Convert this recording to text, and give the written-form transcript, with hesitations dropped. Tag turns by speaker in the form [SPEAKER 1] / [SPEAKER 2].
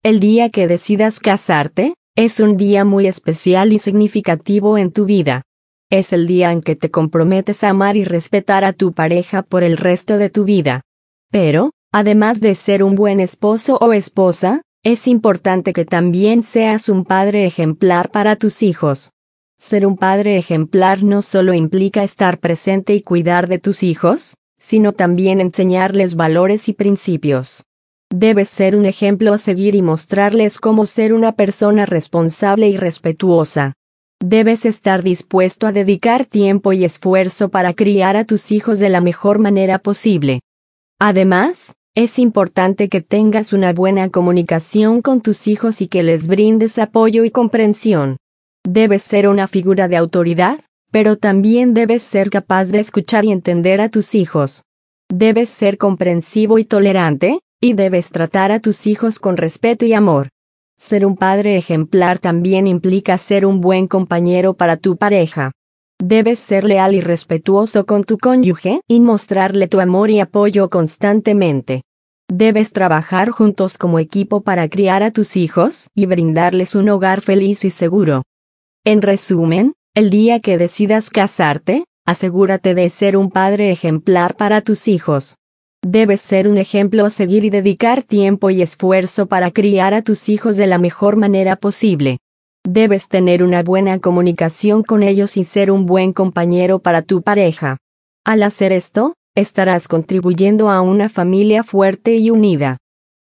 [SPEAKER 1] El día que decidas casarte, es un día muy especial y significativo en tu vida. Es el día en que te comprometes a amar y respetar a tu pareja por el resto de tu vida. Pero, además de ser un buen esposo o esposa, es importante que también seas un padre ejemplar para tus hijos. Ser un padre ejemplar no solo implica estar presente y cuidar de tus hijos, sino también enseñarles valores y principios. Debes ser un ejemplo a seguir y mostrarles cómo ser una persona responsable y respetuosa. Debes estar dispuesto a dedicar tiempo y esfuerzo para criar a tus hijos de la mejor manera posible. Además, es importante que tengas una buena comunicación con tus hijos y que les brindes apoyo y comprensión. Debes ser una figura de autoridad, pero también debes ser capaz de escuchar y entender a tus hijos. Debes ser comprensivo y tolerante, y debes tratar a tus hijos con respeto y amor. Ser un padre ejemplar también implica ser un buen compañero para tu pareja. Debes ser leal y respetuoso con tu cónyuge y mostrarle tu amor y apoyo constantemente. Debes trabajar juntos como equipo para criar a tus hijos y brindarles un hogar feliz y seguro. En resumen, el día que decidas casarte, asegúrate de ser un padre ejemplar para tus hijos. Debes ser un ejemplo a seguir y dedicar tiempo y esfuerzo para criar a tus hijos de la mejor manera posible. Debes tener una buena comunicación con ellos y ser un buen compañero para tu pareja. Al hacer esto, estarás contribuyendo a una familia fuerte y unida.